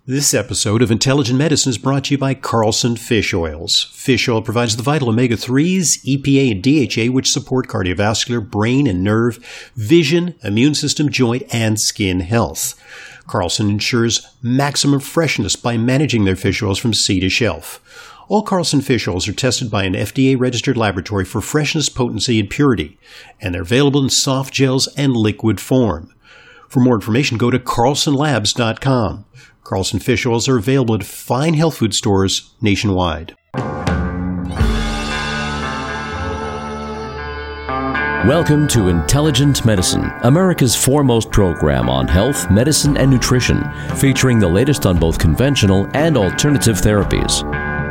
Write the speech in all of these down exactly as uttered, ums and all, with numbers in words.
This episode of Intelligent Medicine is brought to you by Carlson Fish Oils. Fish oil provides the vital omega threes, E P A, and D H A, which support cardiovascular, brain and nerve, vision, immune system, joint, and skin health. Carlson ensures maximum freshness by managing their fish oils from sea to shelf. All Carlson fish oils are tested by an F D A-registered laboratory for freshness, potency, and purity, and they're available in soft gels and liquid form. For more information, go to carlson labs dot com. Carlson fish oils are available at fine health food stores nationwide. Welcome to Intelligent Medicine, America's foremost program on health, medicine, and nutrition, featuring the latest on both conventional and alternative therapies.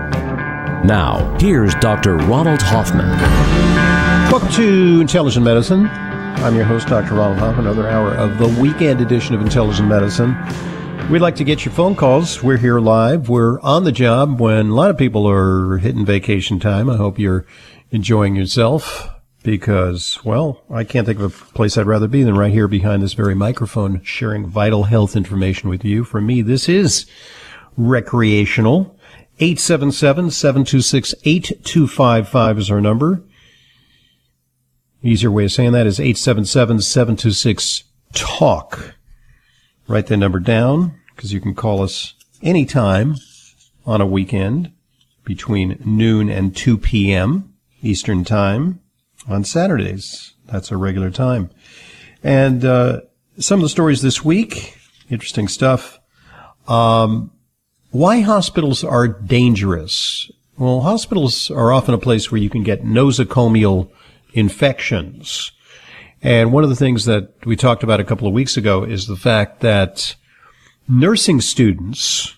Now, here's Doctor Ronald Hoffman. Welcome to Intelligent Medicine. I'm your host, Doctor Ronald Hoffman, another hour of the weekend edition of Intelligent Medicine. We'd like to get your phone calls. We're here live. We're on the job when a lot of people are hitting vacation time. I hope you're enjoying yourself because, well, I can't think of a place I'd rather be than right here behind this very microphone, sharing vital health information with you. For me, this is recreational. eight seven seven, seven two six, eight two five five is our number. Easier way of saying that is eight seven seven, seven two six, talk. Write that number down because you can call us anytime on a weekend between noon and two p.m. Eastern Time on Saturdays. That's our regular time. And uh, some of the stories this week, interesting stuff. Um, why hospitals are dangerous. Well, hospitals are often a place where you can get nosocomial infections. And one of the things that we talked about a couple of weeks ago is the fact that nursing students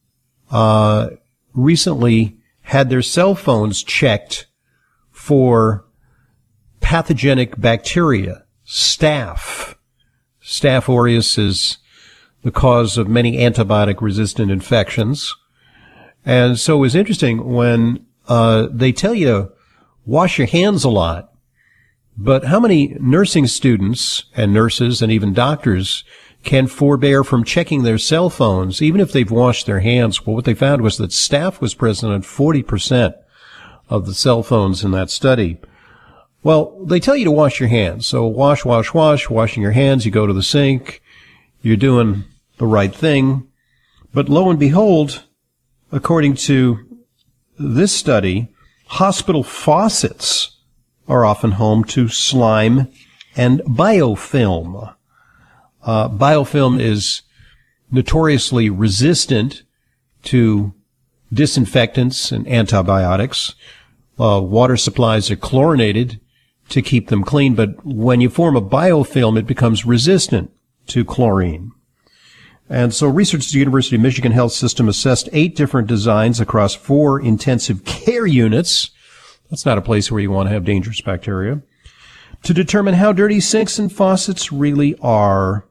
uh recently had their cell phones checked for pathogenic bacteria. Staph. Staph aureus is the cause of many antibiotic-resistant infections. And so it was interesting when uh they tell you to wash your hands a lot. But how many nursing students and nurses and even doctors can forbear from checking their cell phones, even if they've washed their hands? Well, what they found was that staph was present on forty percent of the cell phones in that study. Well, they tell you to wash your hands. So wash, wash, wash, washing your hands. You go to the sink. You're doing the right thing. But lo and behold, according to this study, hospital faucets are often home to slime and biofilm. Uh, biofilm is notoriously resistant to disinfectants and antibiotics. Uh, water supplies are chlorinated to keep them clean, but when you form a biofilm, it becomes resistant to chlorine. And so researchers at the University of Michigan Health System assessed eight different designs across four intensive care units. That's not a place where you want to have dangerous bacteria, to determine how dirty sinks and faucets really are.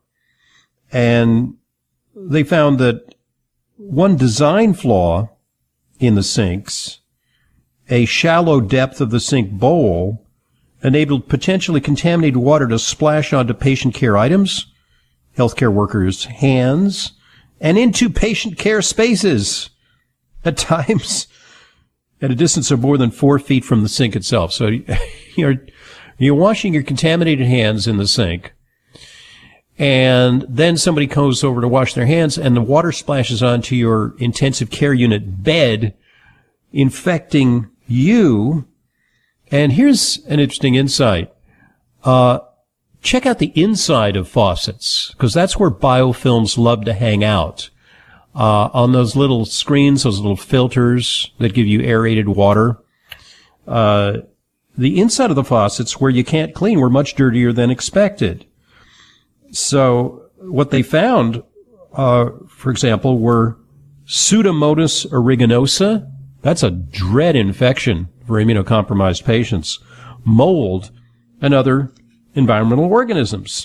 And they found that one design flaw in the sinks, a shallow depth of the sink bowl, enabled potentially contaminated water to splash onto patient care items, healthcare workers' hands, and into patient care spaces. At times, at a distance of more than four feet from the sink itself. So you're, you're washing your contaminated hands in the sink, and then somebody goes over to wash their hands, and the water splashes onto your intensive care unit bed, infecting you. And here's an interesting insight. Uh, check out the inside of faucets, because that's where biofilms love to hang out. Uh, on those little screens, those little filters that give you aerated water. Uh, the inside of the faucets where you can't clean were much dirtier than expected. So what they found, uh, for example, were Pseudomonas aeruginosa. That's a dread infection for immunocompromised patients. Mold and other environmental organisms.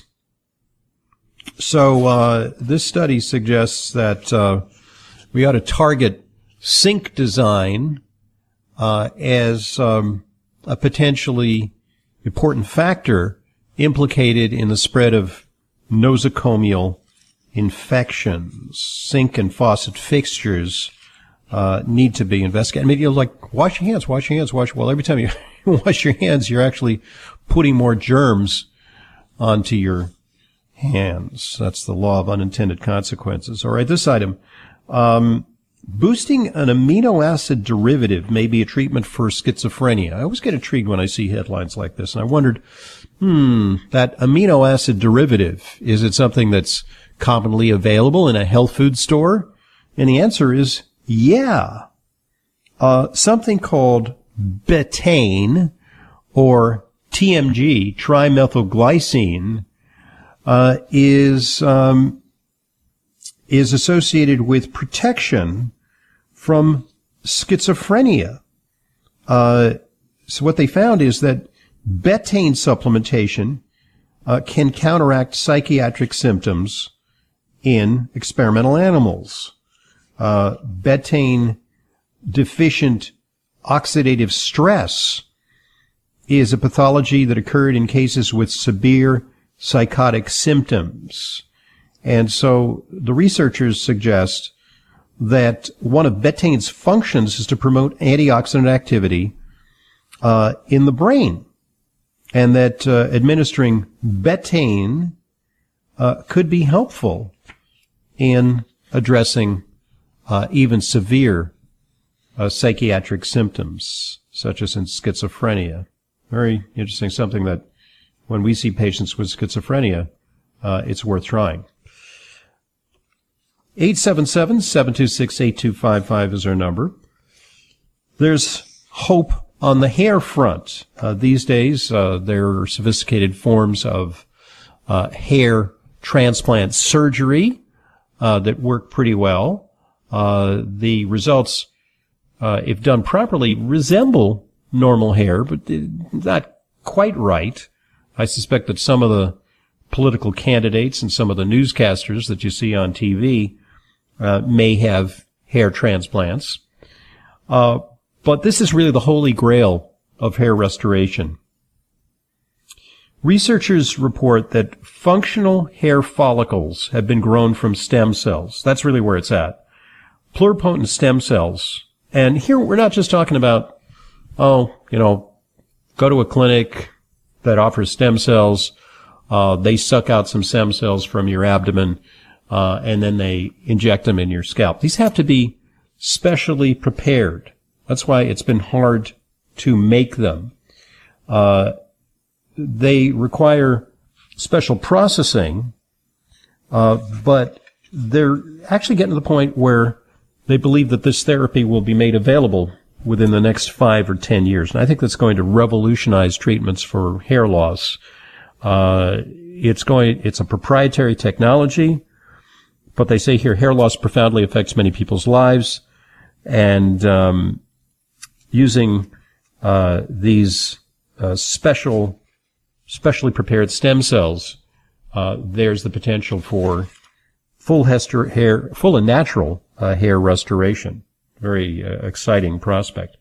So uh this study suggests that uh we ought to target sink design uh as um a potentially important factor implicated in the spread of nosocomial infections. Sink and faucet fixtures uh, need to be investigated. I mean, you know, like, wash your hands, wash your hands, wash. Well, every time you wash your hands, you're actually putting more germs onto your hands. That's the law of unintended consequences. All right, this item. Um, boosting an amino acid derivative may be a treatment for schizophrenia. I always get intrigued when I see headlines like this, and I wondered, hmm, that amino acid derivative, is it something that's commonly available in a health food store? And the answer is yeah. Uh, something called betaine, or T M G, trimethylglycine, uh, is, um, is associated with protection from schizophrenia. Uh, so what they found is that betaine supplementation uh, can counteract psychiatric symptoms in experimental animals. Uh, betaine deficient oxidative stress is a pathology that occurred in cases with severe psychotic symptoms. And so the researchers suggest that one of betaine's functions is to promote antioxidant activity uh, in the brain, and that uh, administering betaine uh, could be helpful in addressing uh, even severe uh, psychiatric symptoms, such as in schizophrenia. Very interesting, something that when we see patients with schizophrenia, uh, it's worth trying. eight seven seven, seven two six, eight two five five is our number. There's hope on the hair front. Uh, these days, uh, there are sophisticated forms of uh, hair transplant surgery uh, that work pretty well. Uh, the results, uh, if done properly, resemble normal hair, but not quite right. I suspect that some of the political candidates and some of the newscasters that you see on T V uh, may have hair transplants. Uh, but this is really the holy grail of hair restoration. Researchers report that functional hair follicles have been grown from stem cells. That's really where it's at. Pluripotent stem cells. And here we're not just talking about, oh, you know, go to a clinic that offers stem cells. Uh, they suck out some stem cells from your abdomen, uh, and then they inject them in your scalp. These have to be specially prepared. That's why it's been hard to make them. Uh, they require special processing, uh, but they're actually getting to the point where they believe that this therapy will be made available within the next five or ten years. And I think that's going to revolutionize treatments for hair loss. Uh, it's going, it's a proprietary technology, but they say here hair loss profoundly affects many people's lives. And, um, using, uh, these, uh, special, specially prepared stem cells, uh, there's the potential for full hester, hair, full and natural, uh, hair restoration. Very uh, exciting prospect.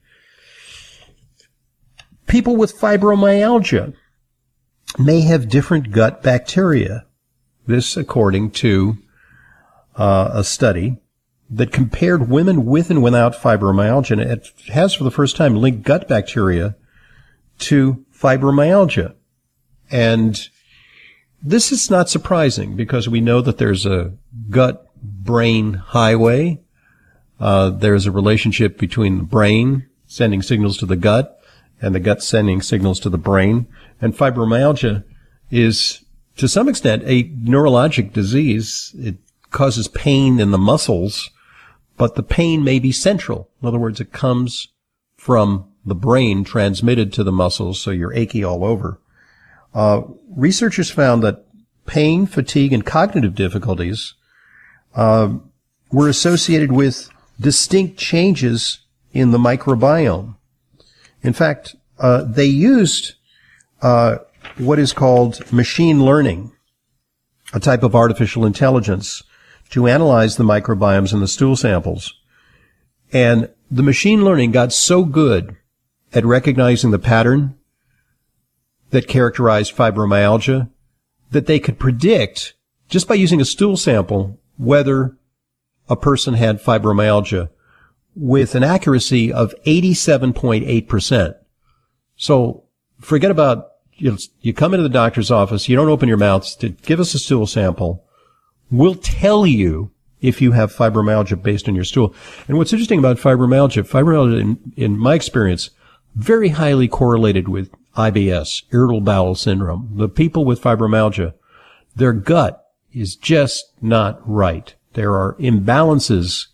People with fibromyalgia may have different gut bacteria. This according to uh, a study that compared women with and without fibromyalgia. And it has for the first time linked gut bacteria to fibromyalgia. And this is not surprising because we know that there's a gut-brain highway. Uh, there's a relationship between the brain sending signals to the gut and the gut sending signals to the brain. And fibromyalgia is, to some extent, a neurologic disease. It causes pain in the muscles, but the pain may be central. In other words, it comes from the brain transmitted to the muscles, so you're achy all over. Uh, researchers found that pain, fatigue, and cognitive difficulties uh, were associated with distinct changes in the microbiome. In fact, uh, they used uh, what is called machine learning, a type of artificial intelligence, to analyze the microbiomes in the stool samples. And the machine learning got so good at recognizing the pattern that characterized fibromyalgia that they could predict just by using a stool sample, whether a person had fibromyalgia with an accuracy of eighty-seven point eight percent. So forget about, you know, you come into the doctor's office, you don't open your mouth to give us a stool sample. We'll tell you if you have fibromyalgia based on your stool. And what's interesting about fibromyalgia, fibromyalgia in, in my experience, very highly correlated with I B S, irritable bowel syndrome. The people with fibromyalgia, their gut is just not right. There are imbalances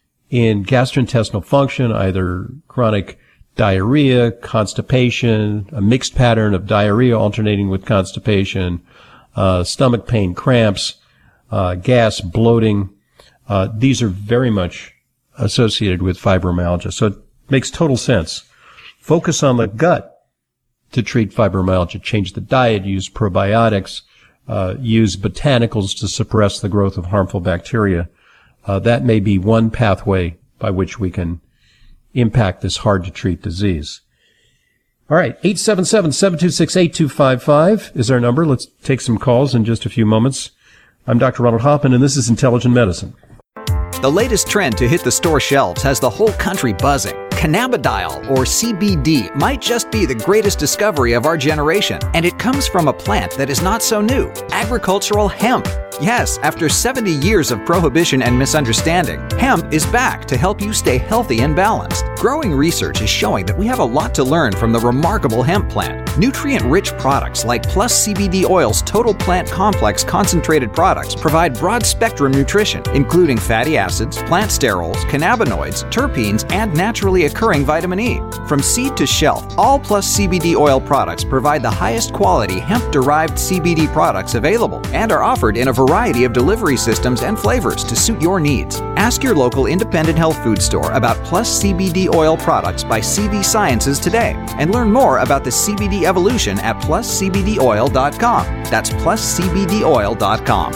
in gastrointestinal function, either chronic diarrhea, constipation, a mixed pattern of diarrhea alternating with constipation, uh, stomach pain, cramps, uh, gas, bloating. Uh, these are very much associated with fibromyalgia. So it makes total sense. Focus on the gut to treat fibromyalgia. Change the diet, use probiotics, uh, use botanicals to suppress the growth of harmful bacteria. Uh, that may be one pathway by which we can impact this hard-to-treat disease. All right, eight seven seven, seven two six, eight two five five is our number. Let's take some calls in just a few moments. I'm Doctor Ronald Hoffman, and this is Intelligent Medicine. The latest trend to hit the store shelves has the whole country buzzing. Cannabidiol, or C B D, might just be the greatest discovery of our generation, and it comes from a plant that is not so new, agricultural hemp. Yes, after seventy years of prohibition and misunderstanding, hemp is back to help you stay healthy and balanced. Growing research is showing that we have a lot to learn from the remarkable hemp plant. Nutrient-rich products like Plus C B D Oil's Total Plant Complex concentrated products provide broad-spectrum nutrition, including fatty acids, plant sterols, cannabinoids, terpenes, and naturally occurring vitamin E. From seed to shelf, all Plus C B D Oil products provide the highest quality hemp-derived C B D products available and are offered in a variety of delivery systems and flavors to suit your needs. Ask your local independent health food store about Plus C B D Oil products by C V Sciences today and learn more about the C B D evolution at plus c b d oil dot com. That's plus c b d oil dot com.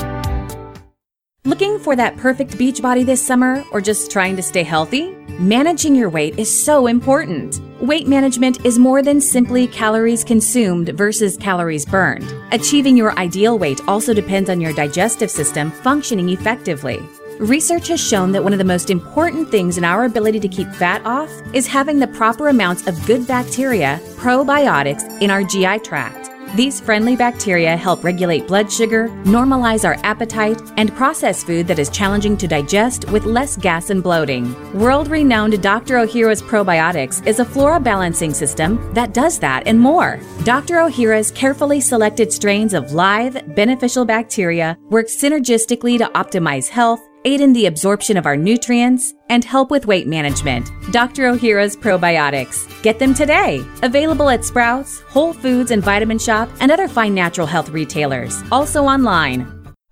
Looking for that perfect beach body this summer or just trying to stay healthy? Managing your weight is so important. Weight management is more than simply calories consumed versus calories burned. Achieving your ideal weight also depends on your digestive system functioning effectively. Research has shown that one of the most important things in our ability to keep fat off is having the proper amounts of good bacteria, probiotics, in our G I tract. These friendly bacteria help regulate blood sugar, normalize our appetite, and process food that is challenging to digest with less gas and bloating. World-renowned Doctor Ohhira's Probiotics is a flora balancing system that does that and more. Doctor Ohhira's carefully selected strains of live, beneficial bacteria work synergistically to optimize health, aid in the absorption of our nutrients, and help with weight management. Doctor Ohhira's Probiotics. Get them today. Available at Sprouts, Whole Foods and Vitamin Shop, and other fine natural health retailers. Also online.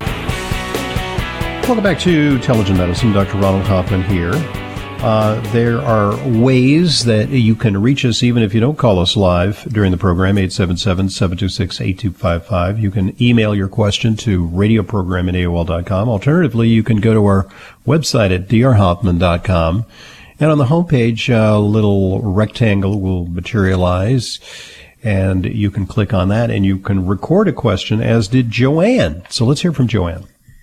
Welcome back to Intelligent Medicine. Doctor Ronald Hoffman here. Uh, there are ways that you can reach us even if you don't call us live during the program, eight seven seven, seven two six, eight two five five. You can email your question to radio program at A O L dot com. Alternatively, you can go to our website at d r hoffman dot com. And on the homepage, a little rectangle will materialize, and you can click on that, and you can record a question, as did Joanne. So let's hear from Joanne.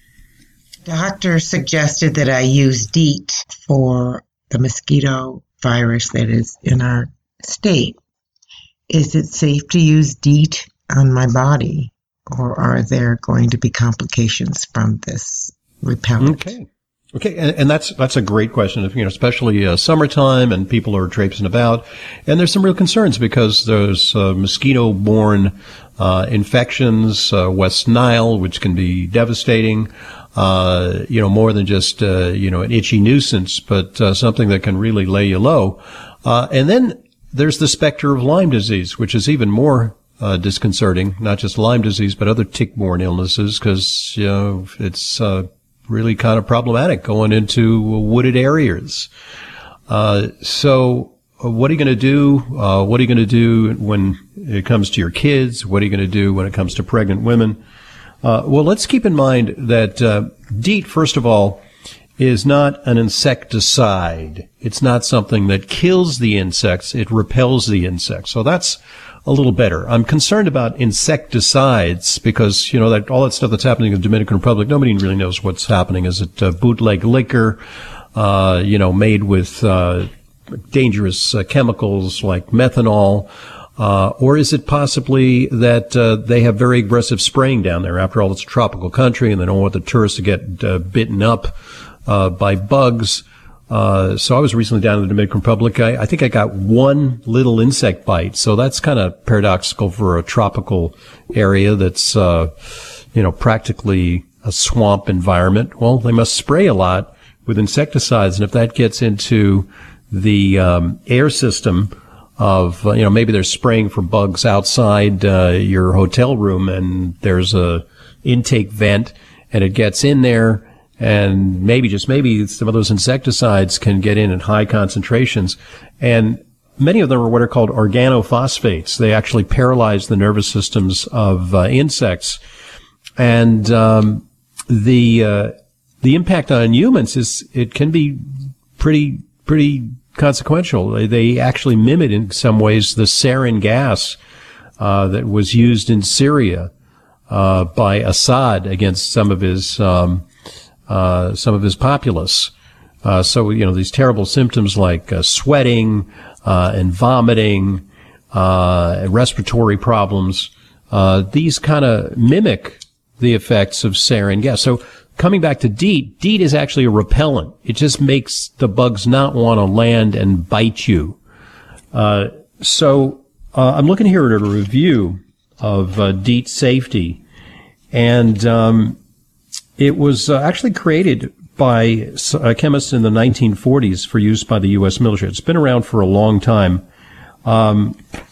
Doctor suggested that I use DEET for the mosquito virus that is in our state. Is it safe to use DEET on my body, or are there going to be complications from this repellent? Okay. Okay, and, and that's that's a great question. You know, especially uh, summertime and people are traipsing about, and there's some real concerns because there's uh, mosquito-borne uh, infections, uh, West Nile, which can be devastating. Uh, you know, more than just, uh, you know, an itchy nuisance, but uh, something that can really lay you low. Uh, and then there's the specter of Lyme disease, which is even more uh, disconcerting, not just Lyme disease, but other tick-borne illnesses, because, you know, it's uh, really kind of problematic going into wooded areas. Uh, so what are you going to do? Uh, what are you going to do when it comes to your kids? What are you going to do when it comes to pregnant women? Uh, well, let's keep in mind that uh, DEET, first of all, is not an insecticide. It's not something that kills the insects. It repels the insects. So that's a little better. I'm concerned about insecticides because, you know, that all that stuff that's happening in the Dominican Republic, nobody really knows what's happening. Is it uh, bootleg liquor, uh, you know, made with uh, dangerous uh, chemicals like methanol? Uh, or is it possibly that uh, they have very aggressive spraying down there? After all, it's a tropical country and they don't want the tourists to get uh, bitten up uh, by bugs. Uh, so I was recently down in the Dominican Republic. I, I think I got one little insect bite. So that's kind of paradoxical for a tropical area that's, uh, you know, practically a swamp environment. Well, they must spray a lot with insecticides. And if that gets into the, um, air system of, uh, you know, maybe they're spraying for bugs outside, uh, your hotel room and there's a intake vent and it gets in there. And maybe, just maybe, some of those insecticides can get in at high concentrations. And many of them are what are called organophosphates. They actually paralyze the nervous systems of uh, insects. And um, the uh, the impact on humans is, it can be pretty, pretty consequential. They, they actually mimic, in some ways, the sarin gas uh, that was used in Syria uh, by Assad against some of his um Uh, some of his populace. Uh, so, you know, these terrible symptoms like uh, sweating, uh, and vomiting, uh, and respiratory problems, uh, these kind of mimic the effects of sarin gas. So coming back to DEET, DEET is actually a repellent. It just makes the bugs not want to land and bite you. Uh, so, uh, I'm looking here at a review of, uh, DEET safety, and, um, it was uh, actually created by uh, chemists in the nineteen forties for use by the U S military. It's been around for a long time. Um,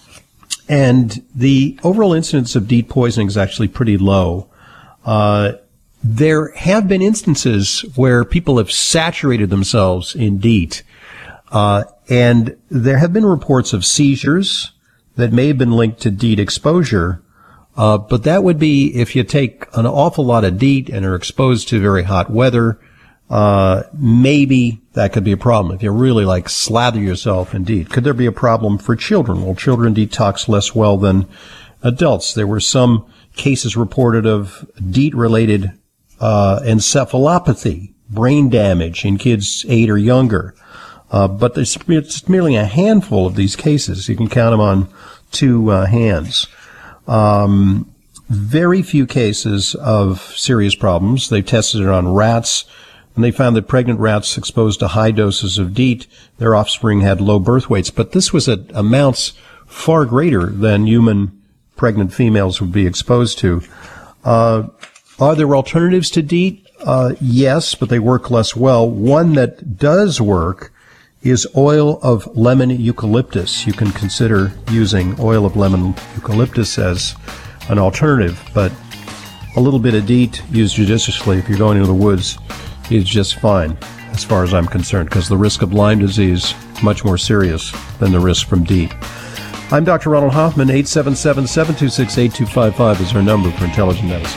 and the overall incidence of DEET poisoning is actually pretty low. Uh, there have been instances where people have saturated themselves in DEET. Uh, and there have been reports of seizures that may have been linked to DEET exposure. Uh, but that would be if you take an awful lot of DEET and are exposed to very hot weather, uh, maybe that could be a problem. If you really like slather yourself in DEET. Could there be a problem for children? Well, children detox less well than adults. There were some cases reported of DEET-related, uh, encephalopathy, brain damage in kids eight or younger. Uh, but there's, it's merely a handful of these cases. You can count them on two uh, hands. Um, very few cases of serious problems. They tested it on rats, and they found that pregnant rats exposed to high doses of DEET, their offspring had low birth weights. But this was at amounts far greater than human pregnant females would be exposed to. Uh, are there alternatives to DEET? Uh, yes, but they work less well. One that does work is oil of lemon eucalyptus. You can consider using oil of lemon eucalyptus as an alternative, but a little bit of DEET used judiciously if you're going into the woods is just fine as far as I'm concerned, because the risk of Lyme disease is much more serious than the risk from DEET. I'm Doctor Ronald Hoffman. Eight seven seven, seven two six, eight two five five is our number for Intelligent Medicine.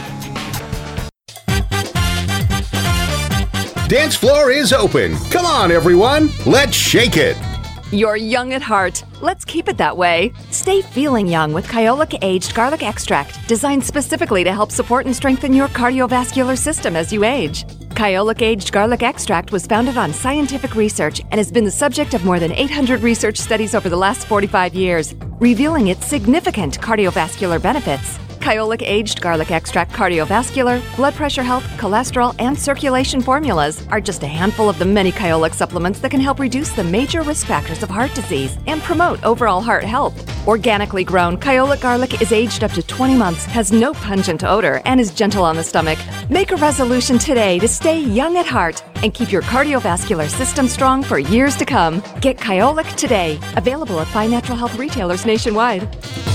Dance floor is open. Come on, everyone. Let's shake it. You're young at heart. Let's keep it that way. Stay feeling young with Kyolic Aged Garlic Extract, designed specifically to help support and strengthen your cardiovascular system as you age. Kyolic Aged Garlic Extract was founded on scientific research and has been the subject of more than eight hundred research studies over the last forty-five years, revealing its significant cardiovascular benefits. Kyolic Aged Garlic Extract cardiovascular, blood pressure health, cholesterol, and circulation formulas are just a handful of the many Kyolic supplements that can help reduce the major risk factors of heart disease and promote overall heart health. Organically grown, Kyolic garlic is aged up to twenty months, has no pungent odor, and is gentle on the stomach. Make a resolution today to stay young at heart and keep your cardiovascular system strong for years to come. Get Kyolic today. Available at fine natural health retailers nationwide.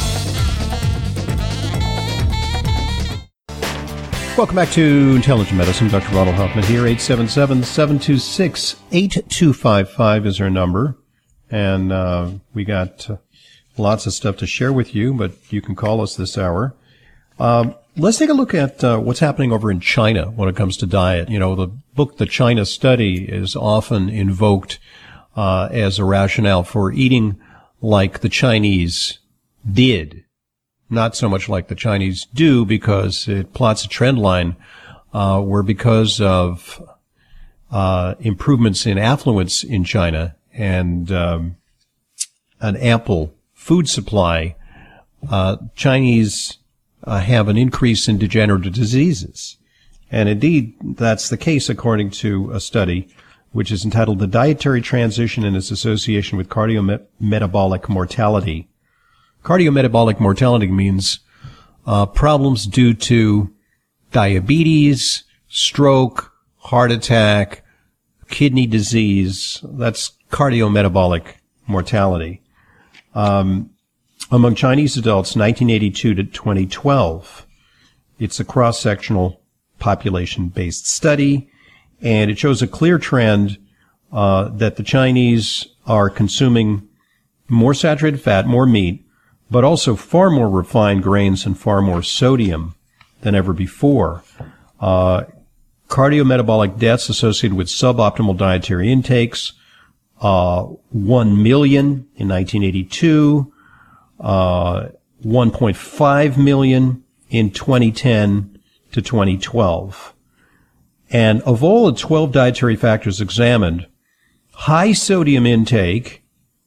Welcome back to Intelligent Medicine. Doctor Ronald Hoffman here. eight seven seven, seven two six, eight two five five is our number. And uh, we got uh, lots of stuff to share with you, but you can call us this hour. Um, let's take a look at uh, what's happening over in China when it comes to diet. You know, the book, The China Study, is often invoked uh, as a rationale for eating like the Chinese did. Not so much like the Chinese do, because it plots a trend line uh, where because of uh, improvements in affluence in China and um, an ample food supply, uh, Chinese uh, have an increase in degenerative diseases. And indeed, that's the case according to a study which is entitled The Dietary Transition and Its Association with Cardiometabolic Mortality. Cardiometabolic mortality means uh, problems due to diabetes, stroke, heart attack, kidney disease. That's cardiometabolic mortality. Um, among Chinese adults, nineteen eighty-two to twenty twelve, it's a cross-sectional population-based study, and it shows a clear trend uh, that the Chinese are consuming more saturated fat, more meat, but also far more refined grains and far more sodium than ever before. Uh, cardiometabolic deaths associated with suboptimal dietary intakes, uh, one million in nineteen eighty-two, uh, one point five million in twenty ten to twenty twelve. And of all the twelve dietary factors examined, high sodium intake,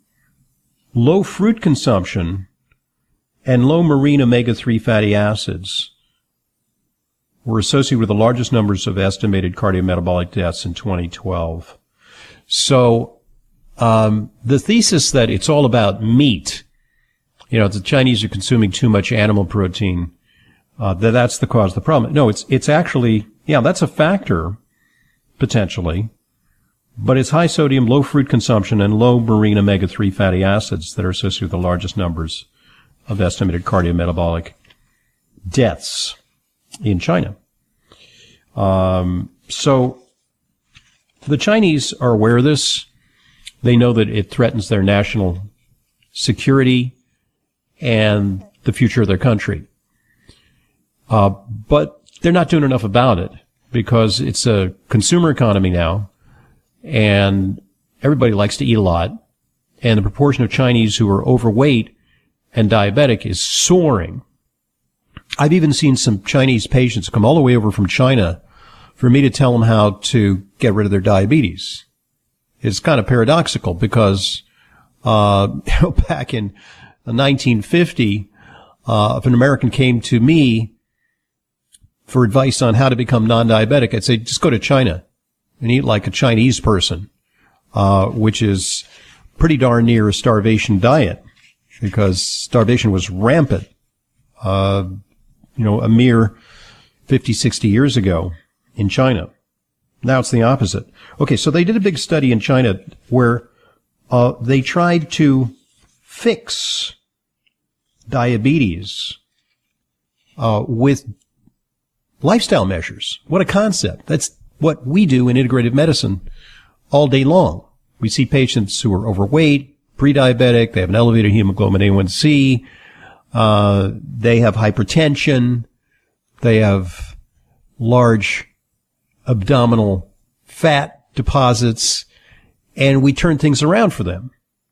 low fruit consumption, and low marine omega three fatty acids were associated with the largest numbers of estimated cardiometabolic deaths in twenty twelve. So um, the thesis that it's all about meat, you know, the Chinese are consuming too much animal protein, uh, that that's the cause of the problem. No, it's it's actually, yeah, that's a factor, potentially, but it's high sodium, low fruit consumption, and low marine omega three fatty acids that are associated with the largest numbers of estimated cardiometabolic deaths in China. Um, so the Chinese are aware of this. They know that it threatens their national security and the future of their country. Uh, but they're not doing enough about it because it's a consumer economy now, and everybody likes to eat a lot, and the proportion of Chinese who are overweight and diabetic is soaring. I've even seen some Chinese patients come all the way over from China for me to tell them how to get rid of their diabetes. It's kind of paradoxical because uh, back in nineteen fifty, uh, if an American came to me for advice on how to become non-diabetic, I'd say just go to China and eat like a Chinese person, uh, which is pretty darn near a starvation diet because starvation was rampant, uh, you know, a mere fifty, sixty years ago in China. Now it's the opposite. Okay, so they did a big study in China where uh, they tried to fix diabetes uh, with lifestyle measures. What a concept. That's what we do in integrative medicine all day long. We see patients who are overweight, pre-diabetic, they have an elevated hemoglobin A one C, uh, they have hypertension, they have large abdominal fat deposits, and we turn things around for them.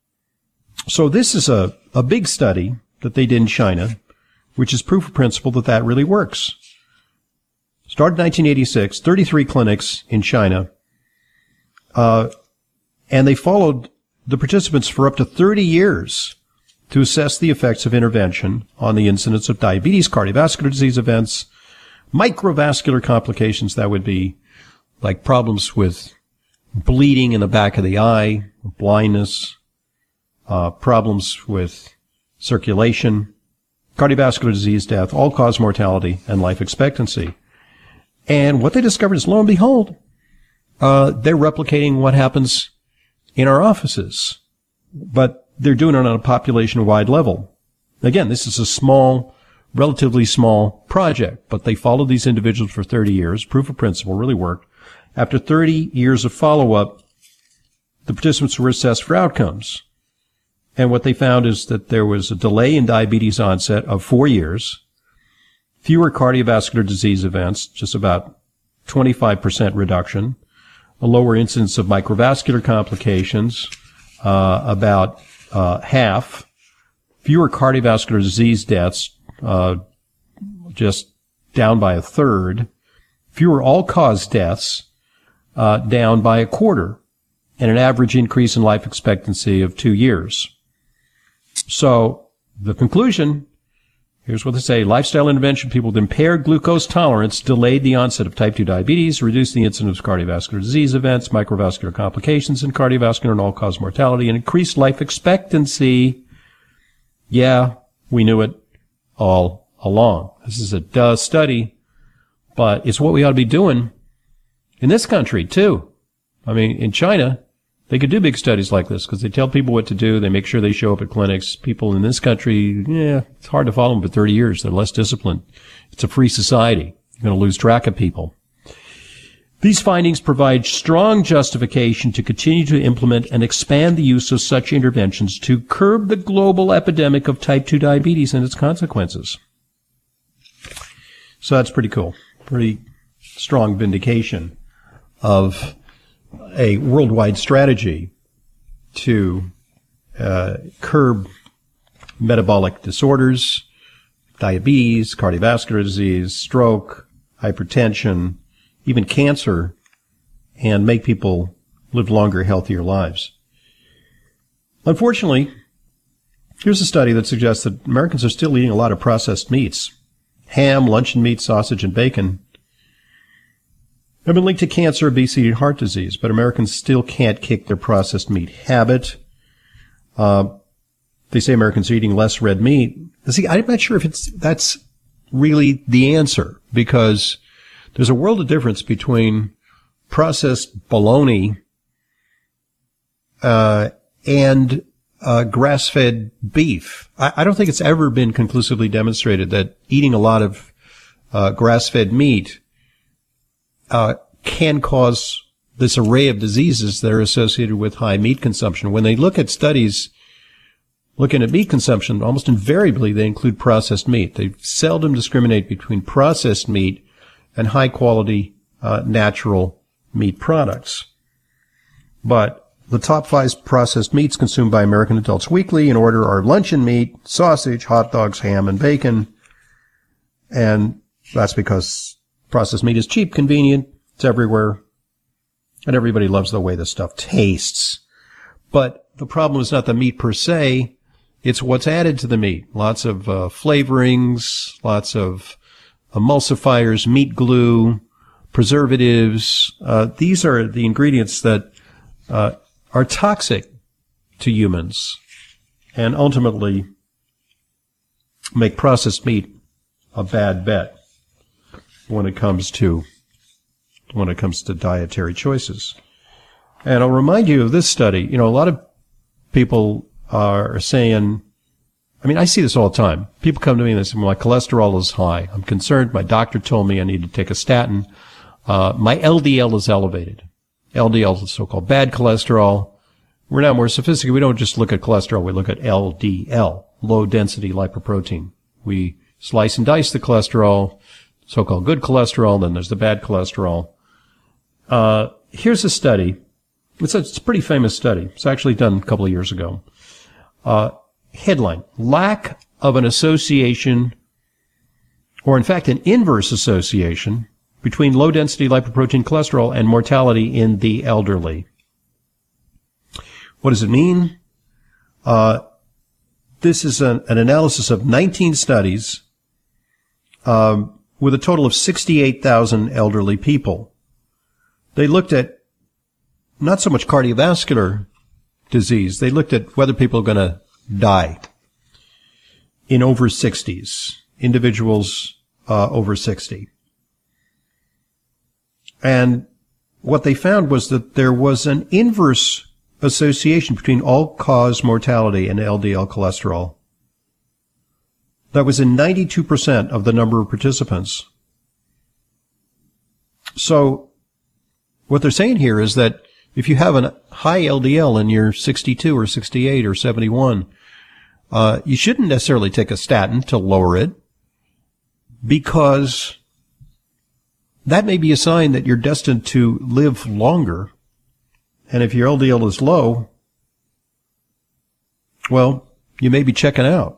So this is a, a big study that they did in China, which is proof of principle that that really works. Started in nineteen eighty-six, thirty-three clinics in China, uh, and they followed the participants for up to thirty years to assess the effects of intervention on the incidence of diabetes, cardiovascular disease events, microvascular complications, that would be like problems with bleeding in the back of the eye, blindness, uh, problems with circulation, cardiovascular disease, death, all-cause mortality, and life expectancy. And what they discovered is, lo and behold, uh, they're replicating what happens in our offices, but they're doing it on a population-wide level. Again, this is a small, relatively small project, but they followed these individuals for thirty years. Proof of principle really worked. After thirty years of follow-up, the participants were assessed for outcomes. And what they found is that there was a delay in diabetes onset of four years, fewer cardiovascular disease events, just about twenty-five percent reduction, a lower incidence of microvascular complications, uh, about uh, half, fewer cardiovascular disease deaths, uh, just down by a third, fewer all-cause deaths, uh, down by a quarter, and an average increase in life expectancy of two years. So the conclusion, here's what they say: lifestyle intervention, people with impaired glucose tolerance delayed the onset of type two diabetes, reduced the incidence of cardiovascular disease events, microvascular complications, and cardiovascular and all-cause mortality, and increased life expectancy. Yeah, we knew it all along. This is a duh study, but it's what we ought to be doing in this country, too. I mean, in China, they could do big studies like this because they tell people what to do. They make sure they show up at clinics. People in this country, yeah, it's hard to follow them for thirty years. They're less disciplined. It's a free society. You're going to lose track of people. These findings provide strong justification to continue to implement and expand the use of such interventions to curb the global epidemic of type two diabetes and its consequences. So that's pretty cool. Pretty strong vindication of a worldwide strategy to uh, curb metabolic disorders, diabetes, cardiovascular disease, stroke, hypertension, even cancer, and make people live longer, healthier lives. Unfortunately, here's a study that suggests that Americans are still eating a lot of processed meats. Ham, luncheon meat, sausage, and bacon have been linked to cancer, obesity, and heart disease, but Americans still can't kick their processed meat habit. Uh, they say Americans are eating less red meat. See, I'm not sure if it's that's really the answer, because there's a world of difference between processed bologna uh, and uh, grass-fed beef. I, I don't think it's ever been conclusively demonstrated that eating a lot of uh, grass-fed meat Uh, can cause this array of diseases that are associated with high meat consumption. When they look at studies looking at meat consumption, almost invariably they include processed meat. They seldom discriminate between processed meat and high-quality uh, natural meat products. But the top five processed meats consumed by American adults weekly in order are luncheon meat, sausage, hot dogs, ham, and bacon. And that's because processed meat is cheap, convenient, it's everywhere, and everybody loves the way the stuff tastes. But the problem is not the meat per se, it's what's added to the meat. Lots of uh, flavorings, lots of emulsifiers, meat glue, preservatives. Uh, these are the ingredients that uh, are toxic to humans and ultimately make processed meat a bad bet when it comes to when it comes to dietary choices. And I'll remind you of this study. You know, a lot of people are saying, I mean, I see this all the time. People come to me and they say, my cholesterol is high. I'm concerned. My doctor told me I need to take a statin. Uh, my L D L is elevated. L D L is so-called bad cholesterol. We're now more sophisticated. We don't just look at cholesterol. We look at L D L, low-density lipoprotein. We slice and dice the cholesterol, so-called good cholesterol, then there's the bad cholesterol. Uh, here's a study. It's a, it's a pretty famous study. It's actually done a couple of years ago. Uh, headline: lack of an association, or in fact an inverse association, between low-density lipoprotein cholesterol and mortality in the elderly. What does it mean? Uh, this is an, an analysis of nineteen studies um, with a total of sixty-eight thousand elderly people. They looked at not so much cardiovascular disease. They looked at whether people are going to die in over sixties, individuals uh, over sixty. And what they found was that there was an inverse association between all-cause mortality and L D L cholesterol. That was in ninety-two percent of the number of participants. So what they're saying here is that if you have a high L D L and you're sixty-two or sixty-eight or seventy-one, uh, you shouldn't necessarily take a statin to lower it, because that may be a sign that you're destined to live longer. And if your L D L is low, well, you may be checking out.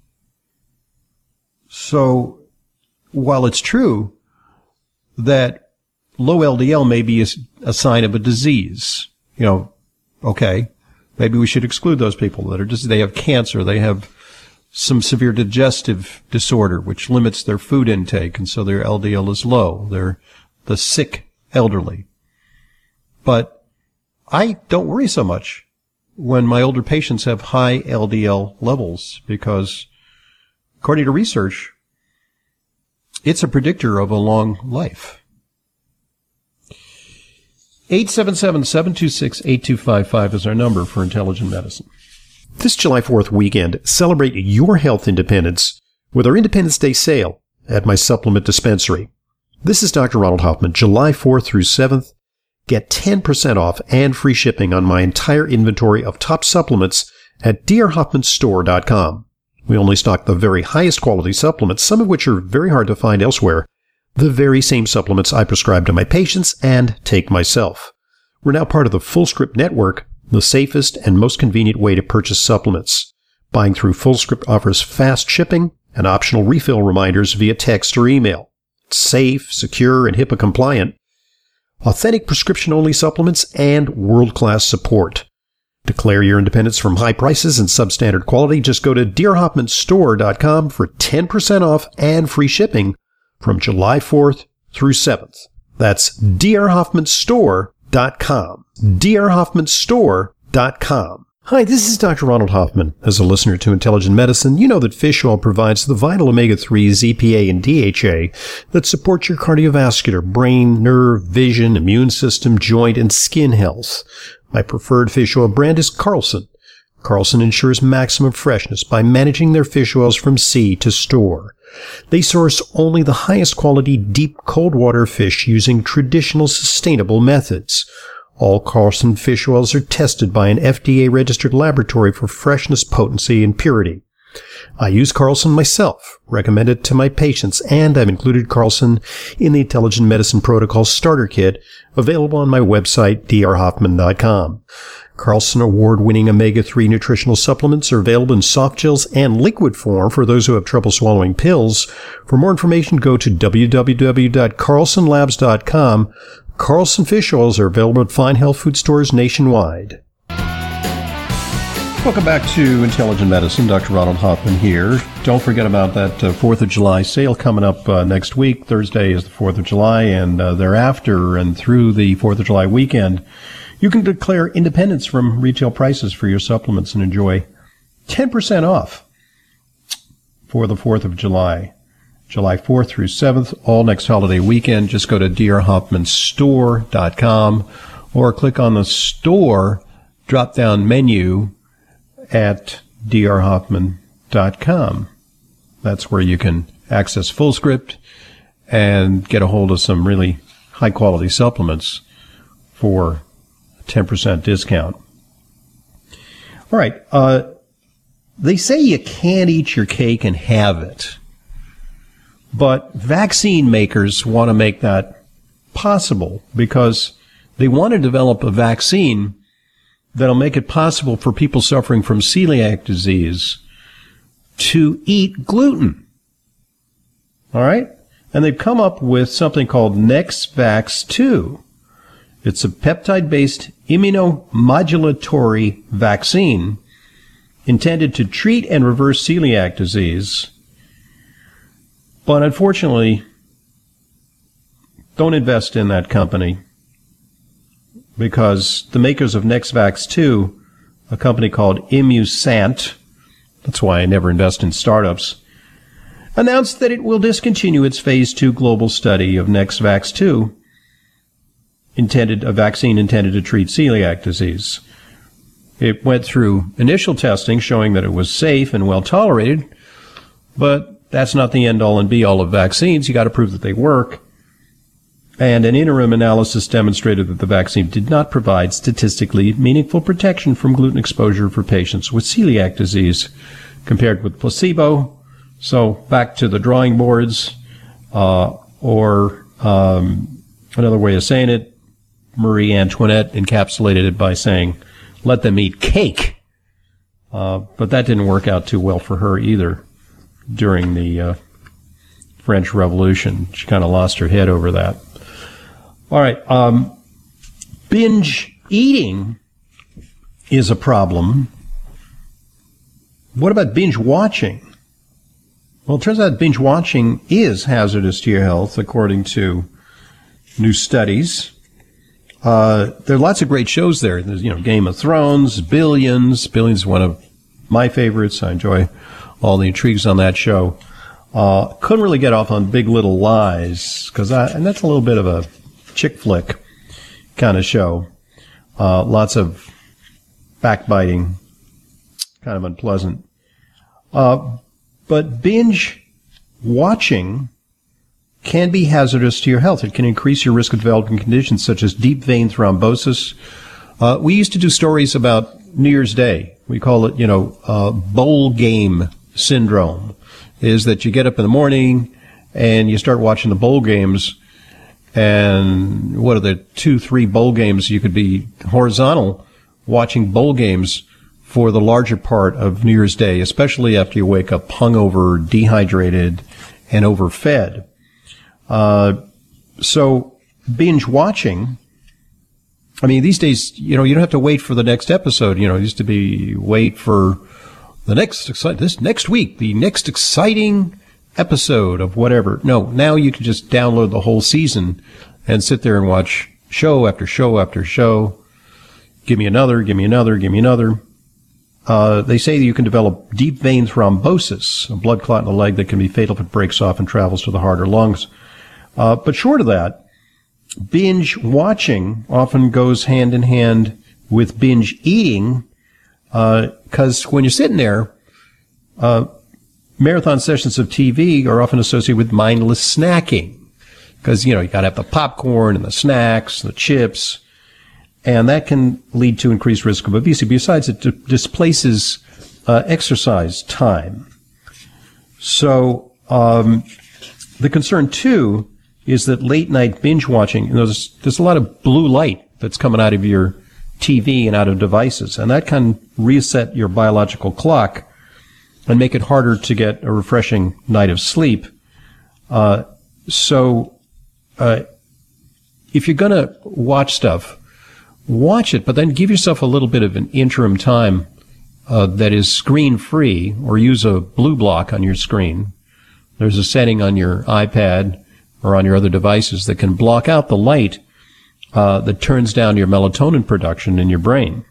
So while it's true that low L D L may be a, a sign of a disease, you know, okay, maybe we should exclude those people that are just, they have cancer, they have some severe digestive disorder, which limits their food intake, and so their L D L is low. They're the sick elderly. But I don't worry so much when my older patients have high L D L levels, because according to research, it's a predictor of a long life. eight seven seven, seven two six, eight two five five is our number for Intelligent Medicine. This July fourth weekend, celebrate your health independence with our Independence Day sale at my supplement dispensary. This is Doctor Ronald Hoffman, July fourth through seventh. Get ten percent off and free shipping on my entire inventory of top supplements at d r hoffman store dot com. We only stock the very highest quality supplements, some of which are very hard to find elsewhere, the very same supplements I prescribe to my patients and take myself. We're now part of the FullScript network, the safest and most convenient way to purchase supplements. Buying through FullScript offers fast shipping and optional refill reminders via text or email. It's safe, secure, and HIPAA compliant. Authentic prescription-only supplements and world-class support. Declare your independence from high prices and substandard quality. Just go to d r hoffman store dot com for ten percent off and free shipping from July fourth through seventh. That's d r hoffman store dot com. d r hoffman store dot com. Hi, this is Doctor Ronald Hoffman. As a listener to Intelligent Medicine, you know that fish oil provides the vital omega threes, E P A, and D H A that support your cardiovascular, brain, nerve, vision, immune system, joint, and skin health. My preferred fish oil brand is Carlson. Carlson ensures maximum freshness by managing their fish oils from sea to store. They source only the highest quality deep cold water fish using traditional sustainable methods. All Carlson fish oils are tested by an F D A-registered laboratory for freshness, potency, and purity. I use Carlson myself, recommend it to my patients, and I've included Carlson in the Intelligent Medicine Protocol Starter Kit, available on my website, d r hoffman dot com. Carlson award-winning omega three nutritional supplements are available in soft gels and liquid form for those who have trouble swallowing pills. For more information, go to w w w dot carlson labs dot com. Carlson fish oils are available at fine health food stores nationwide. Welcome back to Intelligent Medicine. Doctor Ronald Hoffman here. Don't forget about that uh, fourth of July sale coming up uh, next week. Thursday is the fourth of July, and uh, thereafter and through the fourth of July weekend, you can declare independence from retail prices for your supplements and enjoy ten percent off for the fourth of July. July fourth through seventh, all next holiday weekend. Just go to d r hoffman store dot com or click on the store drop-down menu at d r hoffman dot com. That's where you can access FullScript and get a hold of some really high-quality supplements for a ten percent discount. All right. Uh, they say you can't eat your cake and have it. But vaccine makers want to make that possible because they want to develop a vaccine that'll make it possible for people suffering from celiac disease to eat gluten. All right? And they've come up with something called NextVax two. It's a peptide-based immunomodulatory vaccine intended to treat and reverse celiac disease. But unfortunately, don't invest in that company because the makers of NextVax two, a company called Immusant, that's why I never invest in startups, announced that it will discontinue its phase two global study of NextVax two, intended a vaccine intended to treat celiac disease. It went through initial testing showing that it was safe and well tolerated, but that's not the end-all and be-all of vaccines. You got to prove that they work. And an interim analysis demonstrated that the vaccine did not provide statistically meaningful protection from gluten exposure for patients with celiac disease compared with placebo. So back to the drawing boards, uh, or um, another way of saying it, Marie Antoinette encapsulated it by saying, let them eat cake. Uh, but that didn't work out too well for her either during the uh, French Revolution. She kind of lost her head over that. All right. Um, binge eating is a problem. What about binge watching? Well, it turns out binge watching is hazardous to your health, according to new studies. Uh, there are lots of great shows there. There's, you know, Game of Thrones, Billions. Billions is one of my favorites. I enjoy all the intrigues on that show. Uh, couldn't really get off on Big Little Lies, because and that's a little bit of a chick flick kind of show. Uh, lots of backbiting, kind of unpleasant. Uh, but binge watching can be hazardous to your health. It can increase your risk of developing conditions such as deep vein thrombosis. Uh, we used to do stories about New Year's Day. We call it, you know, uh, bowl game syndrome, is that you get up in the morning and you start watching the bowl games, and what are the two, three bowl games? You could be horizontal watching bowl games for the larger part of New Year's Day, especially after you wake up hungover, dehydrated, and overfed. Uh, so binge watching, I mean, these days, you know, you don't have to wait for the next episode. You know, it used to be wait for the next, this next week, the next exciting episode of whatever. No, now you can just download the whole season and sit there and watch show after show after show. Give me another, give me another, give me another. Uh, they say that you can develop deep vein thrombosis, a blood clot in the leg that can be fatal if it breaks off and travels to the heart or lungs. Uh, but short of that, binge watching often goes hand in hand with binge eating, because uh, when you're sitting there, uh, marathon sessions of T V are often associated with mindless snacking, because, you know, you got to have the popcorn and the snacks, the chips, and that can lead to increased risk of obesity. Besides, it d- displaces uh, exercise time. So um, the concern, too, is that late-night binge watching, you know, there's, there's a lot of blue light that's coming out of your T V and out of devices, and that can reset your biological clock and make it harder to get a refreshing night of sleep. Uh, so uh, if you're going to watch stuff, watch it, but then give yourself a little bit of an interim time uh, that is screen-free, or use a blue block on your screen. There's a setting on your iPad or on your other devices that can block out the light uh, that turns down your melatonin production in your brain.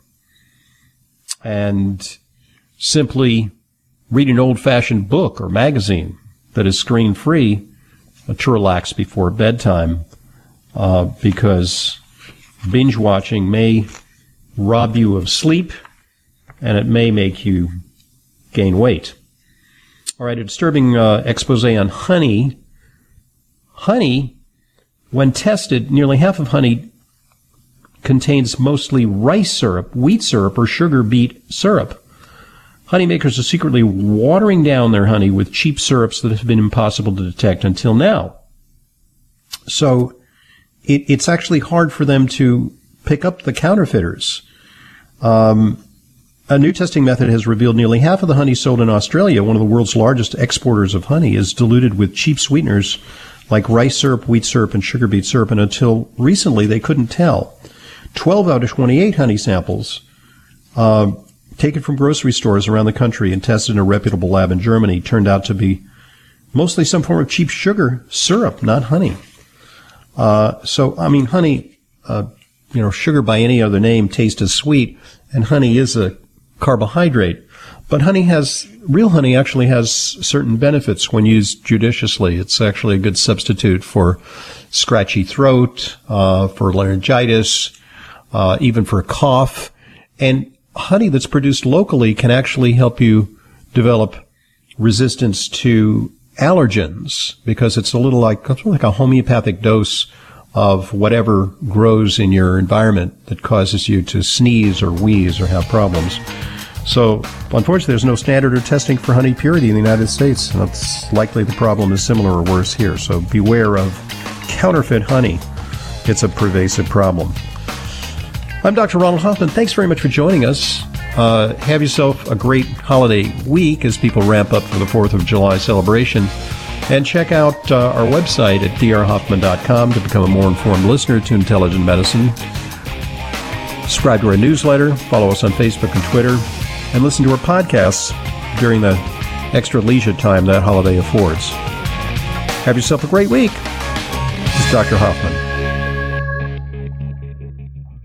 And simply read an old-fashioned book or magazine that is screen-free uh, to relax before bedtime, uh, because binge watching may rob you of sleep, and it may make you gain weight. All right, a disturbing uh, expose on honey. Honey, when tested, nearly half of honey contains mostly rice syrup, wheat syrup, or sugar beet syrup. Honeymakers are secretly watering down their honey with cheap syrups that have been impossible to detect until now. So it, it's actually hard for them to pick up the counterfeiters. Um, a new testing method has revealed nearly half of the honey sold in Australia, one of the world's largest exporters of honey, is diluted with cheap sweeteners like rice syrup, wheat syrup, and sugar beet syrup, and until recently they couldn't tell. twelve out of twenty-eight honey samples uh, taken from grocery stores around the country and tested in a reputable lab in Germany turned out to be mostly some form of cheap sugar syrup, not honey. Uh, so, I mean, honey, uh, you know, sugar by any other name tastes as sweet, and honey is a carbohydrate. But honey has, real honey actually has certain benefits when used judiciously. It's actually a good substitute for scratchy throat, uh, for laryngitis, uh, even for a cough. And honey that's produced locally can actually help you develop resistance to allergens, because it's a little like, it's like a homeopathic dose of whatever grows in your environment that causes you to sneeze or wheeze or have problems. So, unfortunately, there's no standard or testing for honey purity in the United States, and it's likely the problem is similar or worse here. So beware of counterfeit honey. It's a pervasive problem. I'm Doctor Ronald Hoffman. Thanks very much for joining us. Uh, have yourself a great holiday week as people ramp up for the fourth of July celebration. And check out uh, our website at d r hoffman dot com to become a more informed listener to Intelligent Medicine. Subscribe to our newsletter, follow us on Facebook and Twitter, and listen to our podcasts during the extra leisure time that holiday affords. Have yourself a great week. This is Doctor Hoffman.